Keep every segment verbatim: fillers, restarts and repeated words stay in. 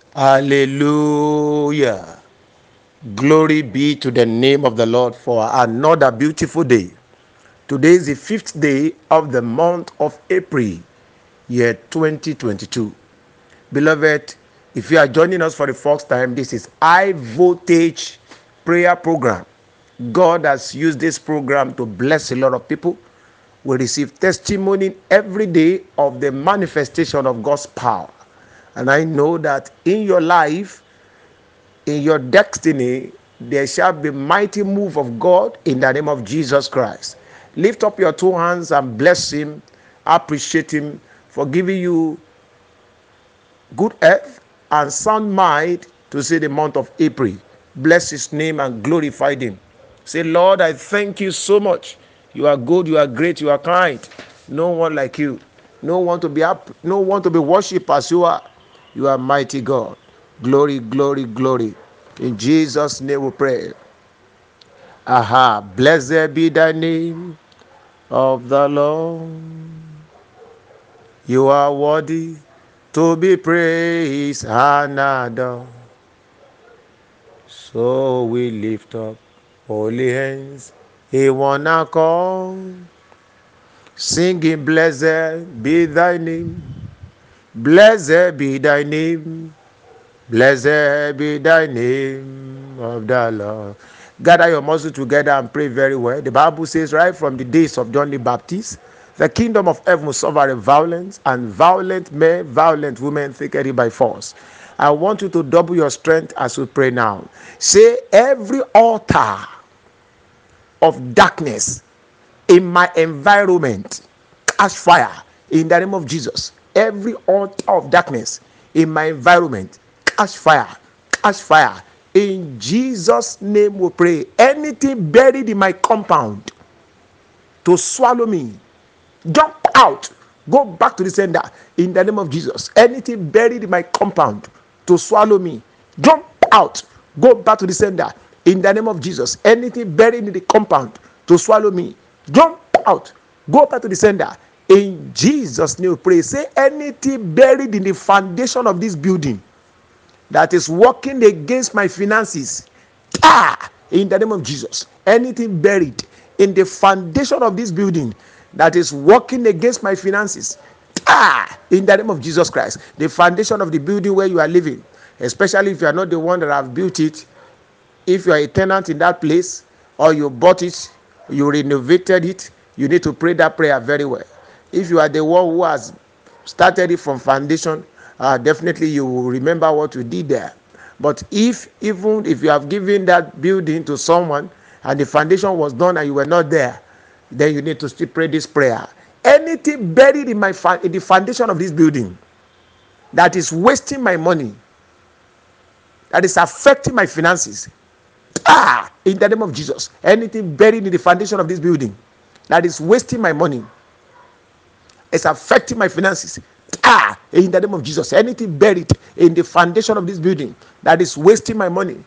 Hallelujah. Glory be to the name of the Lord for another beautiful day. Today is the fifth day of the month of April, year twenty twenty-two. Beloved, if you are joining us for the first time, this is High Voltage Prayer Program. God has used this program to bless a lot of people. We receive testimony every day of the manifestation of God's power. And I know that in your life, in your destiny, there shall be mighty move of God in the name of Jesus Christ. Lift up your two hands and bless him. Appreciate him for giving you good health and sound mind to see the month of April. Bless his name and glorify him. Say, Lord, I thank you so much. You are good, you are great, you are kind. No one like you. No one to be up, no one to be worshipped as you are. You are mighty God. Glory, glory, glory. In Jesus' name we pray. Aha. Blessed be the name of the Lord. You are worthy to be praised and adored. So we lift up holy hands in one accord, singing, Blessed be thy name, blessed be thy name, blessed be thy name of the Lord. Gather your muscles together and pray very well. The Bible says, right from the days of John the Baptist, the kingdom of heaven will suffer violence, and violent men, violent women take it by force. I want you to double your strength as we pray now. Say, every altar of darkness in my environment, catch fire in the name of Jesus. Every altar of darkness in my environment, catch fire, catch fire. In Jesus' name we pray. Anything buried in my compound to swallow me, jump out, go back to the sender in the name of Jesus. Anything buried in my compound to swallow me, jump out, go back to the sender in the name of Jesus. Anything buried in the compound to swallow me, jump out, go back to the sender in Jesus' name. Pray. Say, anything buried in the foundation of this building that is working against my finances, ah, in the name of Jesus. Anything buried in the foundation of this building that is working against my finances, ah, in the name of Jesus Christ. The foundation of the building where you are living, especially if you are not the one that have built it, if you are a tenant in that place, or you bought it, you renovated it, you need to pray that prayer very well. If you are the one who has started it from foundation, uh, definitely you will remember what you did there. But if even if you have given that building to someone and the foundation was done and you were not there, then you need to still pray this prayer. Anything buried in my in the foundation of this building that is wasting my money, that is affecting my finances, ah, in the name of Jesus. Anything buried in the foundation of this building that is wasting my money, it's affecting my finances, ah, in the name of Jesus. Anything buried in the foundation of this building that is wasting my money,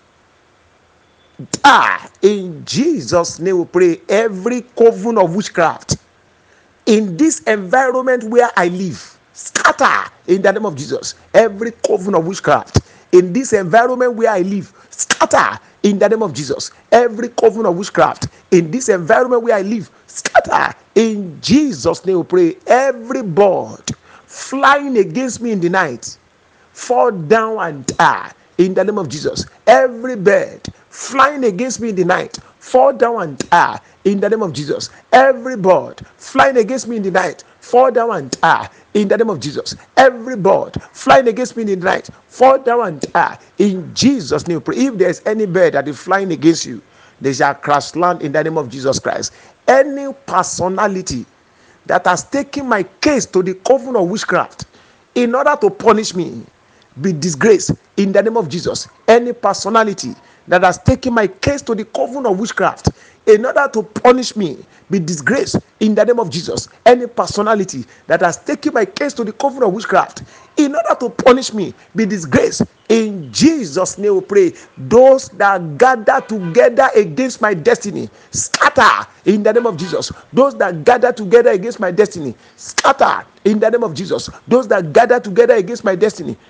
ah, in Jesus' name we pray. Every coven of witchcraft in this environment where I live, scatter in the name of Jesus. Every coven of witchcraft in this environment where I live, scatter in the name of Jesus. Every coven of witchcraft in this environment where I live, scatter in Jesus' name we pray. Every bird flying against me in the night, fall down and die in the name of Jesus. Every bird flying against me in the night, fall down and die in the name of Jesus. Every bird flying against me in the night, fall down and die in the name of Jesus. Every bird flying against me in the night, fall down and die in Jesus' name. If there's any bird that is flying against you, they shall crash land in the name of Jesus Christ. Any personality that has taken my case to the coven of witchcraft in order to punish me, be disgraced in the name of Jesus. Any personality that has taken my case to the coven of witchcraft in order to punish me, be disgraced in the name of Jesus. Any personality that has taken my case to the coven of witchcraft in order to punish me, be disgraced in Jesus' name we pray. Those that gather together against my destiny, scatter in the name of Jesus. Those that gather together against my destiny, scatter in the name of Jesus. Those that gather together against my destiny, scatter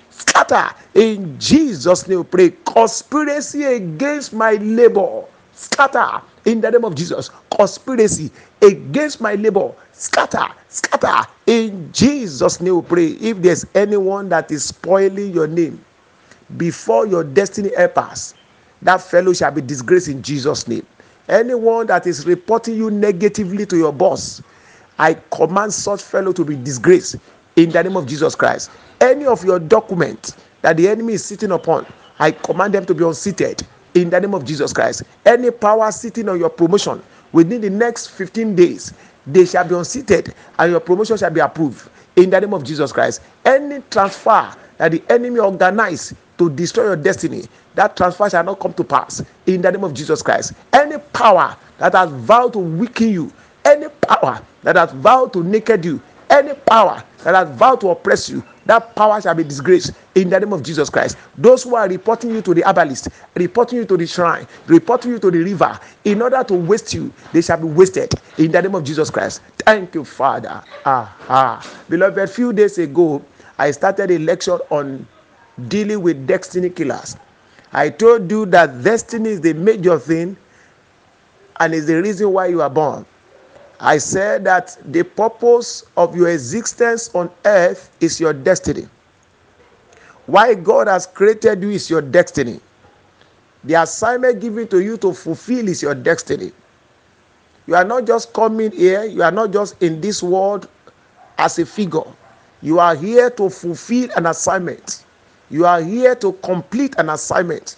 scatter in Jesus' name. We pray. Conspiracy against my labor, scatter in the name of Jesus. Conspiracy against my labor, scatter, scatter in Jesus' name. We pray. If there's anyone that is spoiling your name before your destiny helpers, that fellow shall be disgraced in Jesus' name. Anyone that is reporting you negatively to your boss, I command such fellow to be disgraced in the name of Jesus Christ. Any of your documents that the enemy is sitting upon, I command them to be unseated in the name of Jesus Christ. Any power sitting on your promotion within the next fifteen days, they shall be unseated and your promotion shall be approved in the name of Jesus Christ. Any transfer that the enemy organized to destroy your destiny, that transfer shall not come to pass in the name of Jesus Christ. Any power that has vowed to weaken you, any power that has vowed to naked you, any power that has vowed to oppress you, that power shall be disgraced in the name of Jesus Christ. Those who are reporting you to the herbalist, reporting you to the shrine, reporting you to the river, in order to waste you, they shall be wasted in the name of Jesus Christ. Thank you, Father. Ah, ah. Beloved, a few days ago, I started a lecture on dealing with destiny killers. I told you that destiny is the major thing and is the reason why you are born. I said that the purpose of your existence on earth is your destiny. Why God has created you is your destiny. The assignment given to you to fulfill is your destiny. You are not just coming here, you are not just in this world as a figure. You are here to fulfill an assignment. You are here to complete an assignment.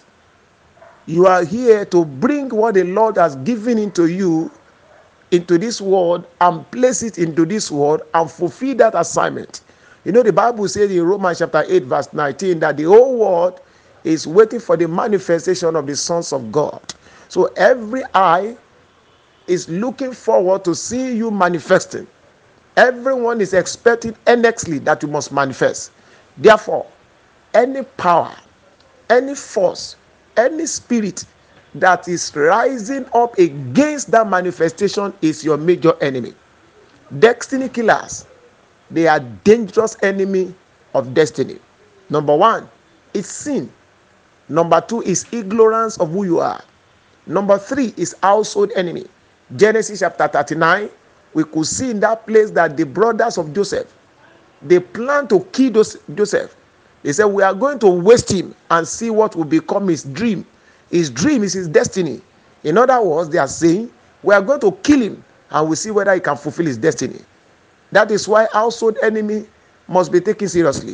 You are here to bring what the Lord has given into you into this world and place it into this world and fulfill that assignment. You know, the Bible says in Romans chapter eight verse nineteen that the whole world is waiting for the manifestation of the sons of God. So every eye is looking forward to see you manifesting. Everyone is expecting earnestly that you must manifest. Therefore, any power, any force, any spirit that is rising up against that manifestation is your major enemy. Destiny killers, they are dangerous enemy of destiny. Number one is sin. Number two is ignorance of who you are. Number three is household enemy. Genesis chapter thirty-nine, we could see in that place that the brothers of Joseph, they plan to kill Joseph. They said, we are going to waste him and see what will become his dream. His dream is his destiny. In other words, they are saying, we are going to kill him and we'll see whether he can fulfill his destiny. That is why household enemy must be taken seriously.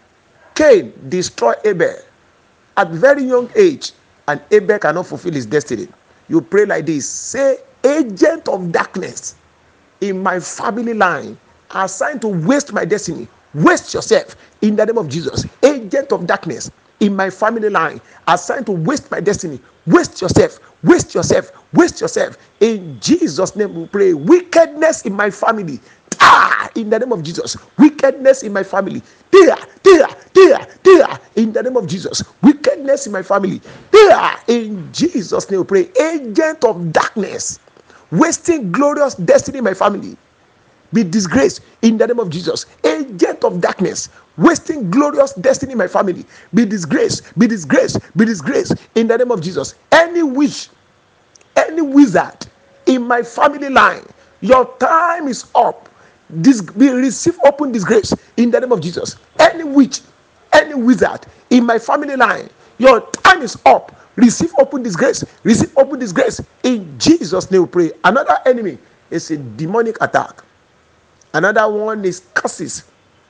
Cain destroyed Abel at very young age, and Abel cannot fulfill his destiny. You pray like this, say, agent of darkness in my family line assigned to waste my destiny, waste yourself in the name of Jesus. Agent of darkness in my family line assigned to waste my destiny, waste yourself, waste yourself, waste yourself. In Jesus' name we pray. Wickedness in my family, ah, in the name of Jesus. Wickedness in my family, there, there, there, there, in the name of Jesus. Wickedness in my family, there, in Jesus' name we pray. Agent of darkness wasting glorious destiny in my family, be disgraced in the name of Jesus. Agent of darkness wasting glorious destiny in my family, be disgraced, be disgraced, be disgraced in the name of Jesus. Any witch, any wizard in my family line, your time is up. This be receive open disgrace in the name of Jesus. Any witch, any wizard in my family line, your time is up. Receive open disgrace, receive open disgrace in Jesus' name we pray. Another enemy is a demonic attack. Another one is curses.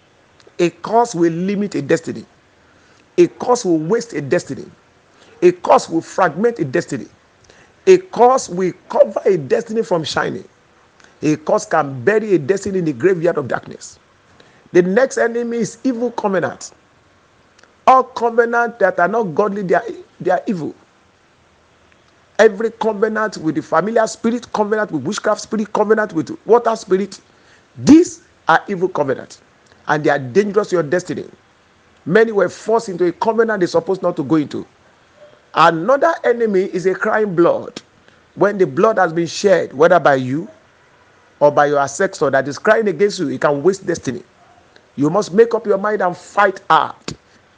A curse will limit a destiny. A curse will waste a destiny. A curse will fragment a destiny. A curse will cover a destiny from shining. A curse can bury a destiny in the graveyard of darkness. The next enemy is evil covenant. All covenants that are not godly, they are, they are evil. Every covenant with the familiar spirit, covenant with witchcraft spirit, covenant with water spirit, these are evil covenants, and they are dangerous to your destiny. Many were forced into a covenant they're supposed not to go into. Another enemy is a crying blood. When the blood has been shed, whether by you or by your ancestor that is crying against you, it can waste destiny. You must make up your mind and fight hard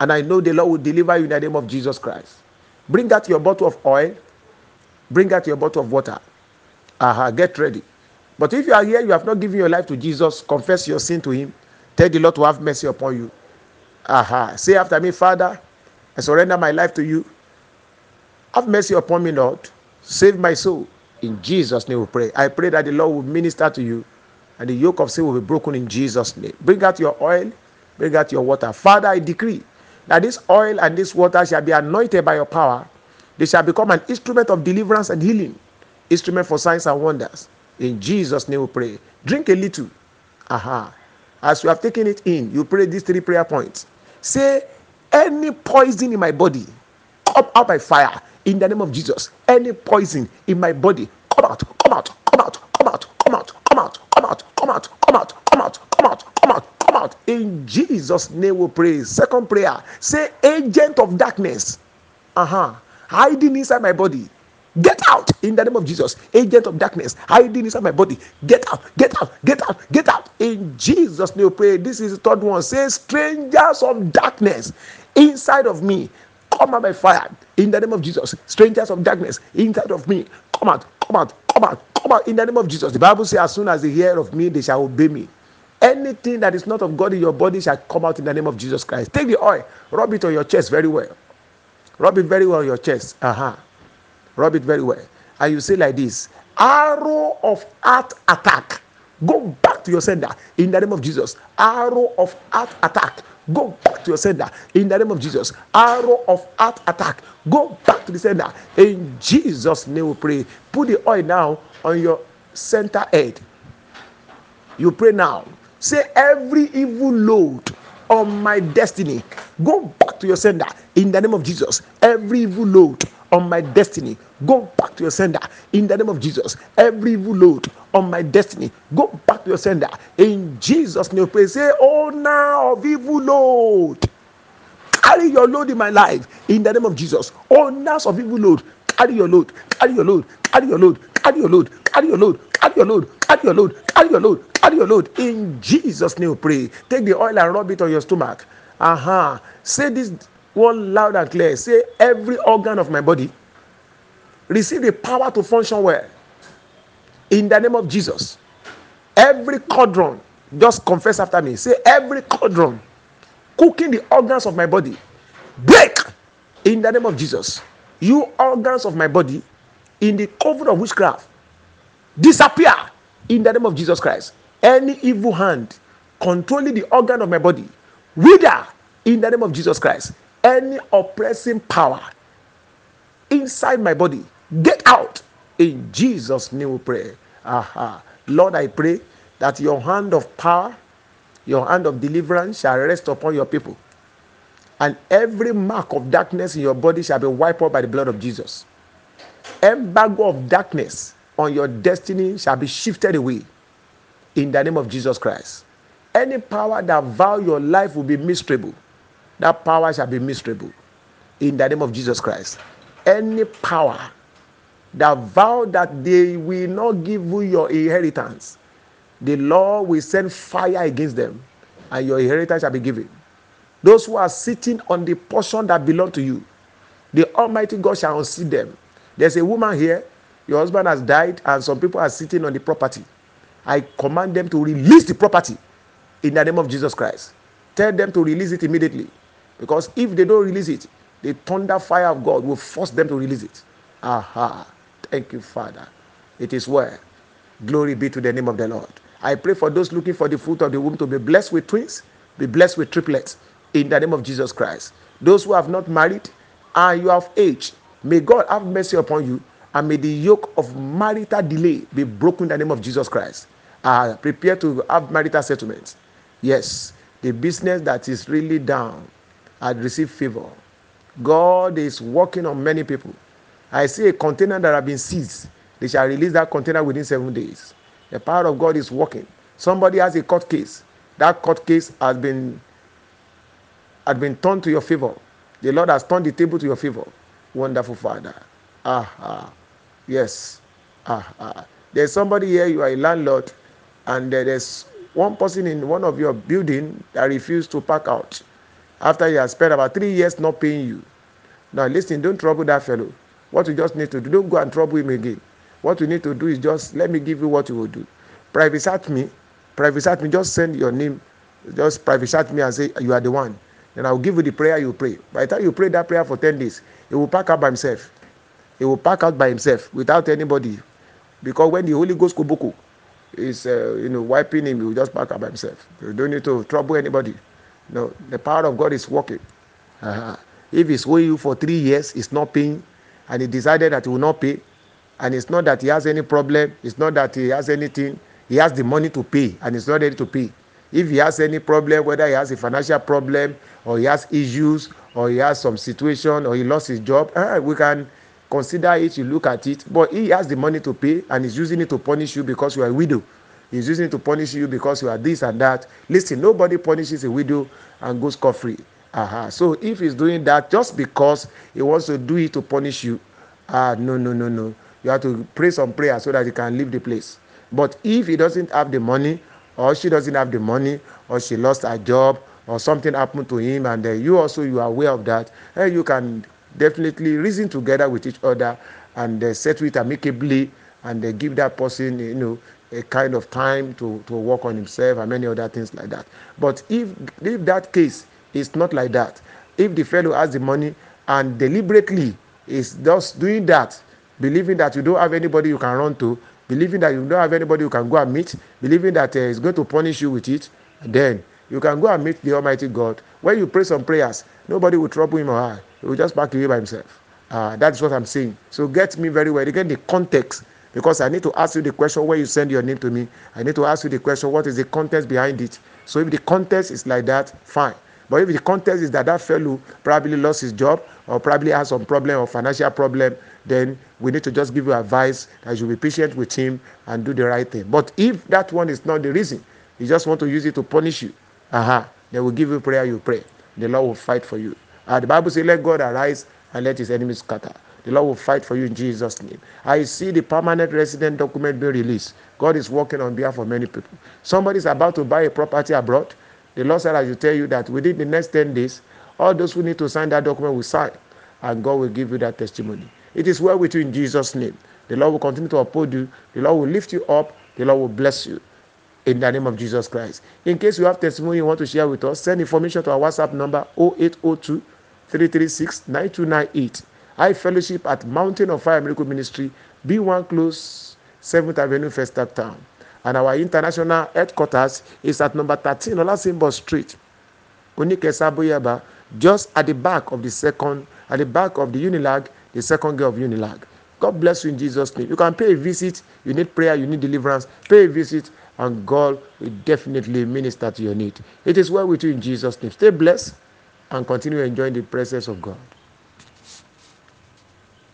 And I know the Lord will deliver you in the name of Jesus Christ. Bring out your bottle of oil. Bring out your bottle of water. Aha, get ready. But if you are here, you have not given your life to Jesus, confess your sin to him. Tell the Lord to have mercy upon you. Aha. Say after me, Father, I surrender my life to you. Have mercy upon me, Lord. Save my soul. In Jesus' name we pray. I pray that the Lord will minister to you and the yoke of sin will be broken in Jesus' name. Bring out your oil. Bring out your water. Father, I decree that this oil and this water shall be anointed by your power. They shall become an instrument of deliverance and healing. Instrument for signs and wonders. In Jesus' name we pray. Drink a little. Aha. As you have taken it in, you pray these three prayer points. Say, any poison in my body, come out by fire. In the name of Jesus. Any poison in my body, come out, come out, come out, come out, come out, come out, come out, come out, come out, come out, come out, come out, come out. In Jesus' name we pray. Second prayer. Say, agent of darkness. Uh-huh. Hiding inside my body. Get out in the name of Jesus. Agent of darkness hiding inside my body. Get out, get out, get out, get out. In Jesus' name we pray. This is the third one. Say, strangers of darkness inside of me, come out by fire. In the name of Jesus. Strangers of darkness inside of me, come out, come out, come out, come out. In the name of Jesus. The Bible says, as soon as they hear of me, they shall obey me. Anything that is not of God in your body shall come out in the name of Jesus Christ. Take the oil, rub it on your chest very well. Rub it very well on your chest. Uh-huh. Rub it very well. And you say like this, arrow of heart attack, go back to your sender in the name of Jesus. Arrow of heart attack, go back to your sender in the name of Jesus. Arrow of heart attack, go back to the sender. In Jesus' name we pray. Put the oil now on your center head. You pray now. Say, every evil load on my destiny, go back to your sender in the name of Jesus. Every evil load on my destiny, go back to your sender in the name of Jesus. Every evil load on my destiny, go back to your sender in Jesus' name. Pray. Say, owner of evil load, carry your load in my life in the name of Jesus. Owners of evil load, carry your load, carry your load, carry your load, carry your load, carry your load, carry your load, carry your load, carry your load, carry your load. In Jesus' name, pray. Take the oil and rub it on your stomach. Uh-huh. Say this one loud and clear. Say, every organ of my body receive the power to function well. In the name of Jesus. Every cauldron, just confess after me. Say, every cauldron cooking the organs of my body, break in the name of Jesus. You organs of my body in the coven of witchcraft, disappear in the name of Jesus Christ. Any evil hand controlling the organ of my body, wither in the name of Jesus Christ. Any oppressing power inside my body, get out in Jesus' name we pray. Aha. Lord, I pray that your hand of power, your hand of deliverance shall rest upon your people, and every mark of darkness in your body shall be wiped out by the blood of Jesus. Embargo of darkness on your destiny shall be shifted away in the name of Jesus Christ. Any power that vow your life will be miserable, that power shall be miserable in the name of Jesus Christ. Any power that vow that they will not give you your inheritance, the Lord will send fire against them, and your inheritance shall be given. Those who are sitting on the portion that belong to you, the Almighty God shall unseat them. There's a woman here, your husband has died, and some people are sitting on the property. I command them to release the property in the name of Jesus Christ. Tell them to release it immediately, because if they don't release it, the thunder fire of God will force them to release it. Aha. Thank you, Father. It is well. Glory be to the name of the Lord. I pray for those looking for the fruit of the womb to be blessed with twins, be blessed with triplets in the name of Jesus Christ. Those who have not married and you have aged, may God have mercy upon you, and may the yoke of marital delay be broken in the name of Jesus Christ. Uh, prepare to have marital settlements. Yes, the business that is really down had received favor. God is working on many people. I see a container that has been seized. They shall release that container within seven days. The power of God is working. Somebody has a court case. That court case has been, has been turned to your favor. The Lord has turned the table to your favor. Wonderful Father. Ah, ah. Yes. Ah, ah. There's somebody here, you are a landlord, and there's one person in one of your building that refused to park out. after he has spent about three years not paying you. Now listen, don't trouble that fellow. What you just need to do, don't go and trouble him again. What you need to do is just let me give you what you will do. Private chat me, private chat me, just send your name, just private chat me and say you are the one. Then I will give you the prayer you pray. By the time you pray that prayer for ten days, he will pack out by himself. He will pack out by himself without anybody. Because when the Holy Ghost Kubuku is uh, you know wiping him, he will just pack out by himself. You don't need to trouble anybody. No, the power of God is working. Uh-huh. If he's owing you for three years, he's not paying, and he decided that he will not pay, and it's not that he has any problem, it's not that he has anything, he has the money to pay, and he's not ready to pay. If he has any problem, whether he has a financial problem, or he has issues, or he has some situation, or he lost his job, uh, we can consider it, you look at it, but he has the money to pay, and he's using it to punish you because you are a widow. He's using it to punish you because you are this and that. Listen, nobody punishes a widow and goes scot-free. Uh-huh. So if he's doing that just because he wants to do it to punish you, ah, no, no, no, no. You have to pray some prayer so that he can leave the place. But if he doesn't have the money, or she doesn't have the money, or she lost her job, or something happened to him, and uh, you also you are aware of that, eh, you can definitely reason together with each other and uh, settle it amicably, and uh, give that person, you know, a kind of time to, to work on himself and many other things like that. But if if that case is not like that, if the fellow has the money and deliberately is just doing that, believing that you don't have anybody you can run to, believing that you don't have anybody you can go and meet, believing that uh, he's going to punish you with it, then you can go and meet the Almighty God. When you pray some prayers, nobody will trouble him or her. He will just back away by himself. Uh, that's what I'm saying. So get me very well. Again, the context, because I need to ask you the question when you send your name to me. I need to ask you the question, what is the context behind it? So if the context is like that, fine. But if the context is that that fellow probably lost his job or probably has some problem or financial problem, then we need to just give you advice that you should be patient with him and do the right thing. But if that one is not the reason, you just want to use it to punish you, uh-huh, then we'll give you prayer, you pray. The Lord will fight for you. Uh, the Bible says, let God arise and let his enemies scatter. The Lord will fight for you in Jesus' name. I see the permanent resident document being released. God is working on behalf of many people. Somebody is about to buy a property abroad. The Lord said I should tell you that within the next ten days, all those who need to sign that document will sign, and God will give you that testimony. It is well with you in Jesus' name. The Lord will continue to uphold you. The Lord will lift you up. The Lord will bless you in the name of Jesus Christ. In case you have testimony you want to share with us, send information to our WhatsApp number zero eight zero two, three three six, nine two nine eight. I fellowship at Mountain of Fire Miracle Ministry, B one Close, seventh Avenue, Festac Town. And our international headquarters is at number thirteen Olasimbo Street, Onikesa, just at the back of the second, at the back of the Unilag, the second gate of Unilag. God bless you in Jesus' name. You can pay a visit. You need prayer, you need deliverance. Pay a visit, and God will definitely minister to your need. It is well with you in Jesus' name. Stay blessed and continue enjoying the presence of God.